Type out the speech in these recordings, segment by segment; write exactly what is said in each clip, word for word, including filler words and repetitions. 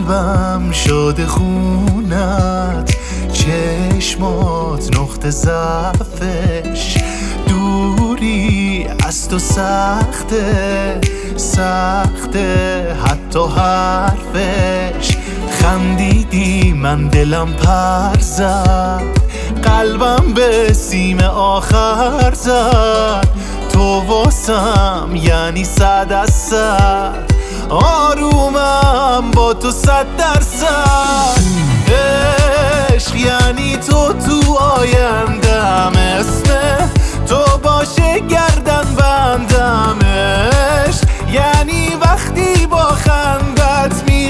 قلبم شده خونت، چشمات نقطه ضعفش، دوری از تو سخته سخته حتی حرفش. خندیدی من دلم پر زد، قلبم به سیم آخر زد. تو واسم یعنی صد از صد، آرومم با تو صد درصد. عشق یعنی تو تو آیندم، اسم تو باشه گردن بندم. عشق یعنی وقتی با خندت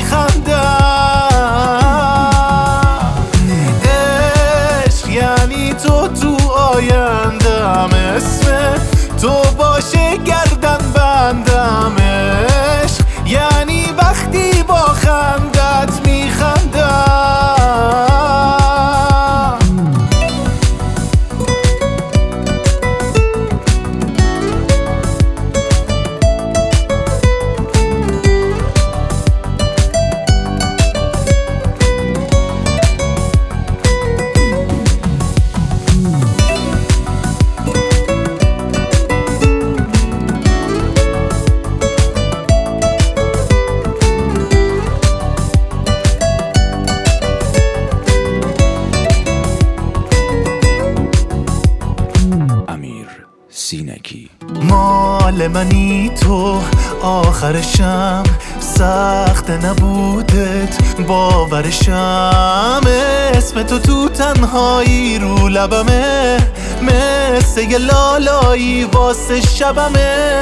میخندم. عشق یعنی تو تو آیندم، اسم تو باشه گردن بندم. عشق یعنی وقتی با خندت میخندم. سینکی مال منی تو آخرشم، سخت نبودت باورشم. اسم تو تو تنهایی رو لبمه، مثل یه لالایی واسه شبمه.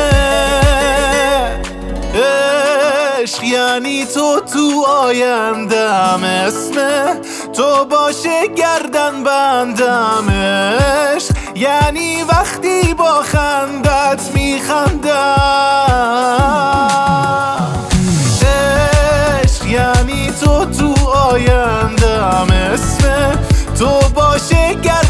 عشق یعنی تو تو آیندم، اسم تو باشه گردن بندم. عشق یعنی وقتی با خندت میخندم. عشق یعنی تو تو آیندم، اسم تو باشه گردن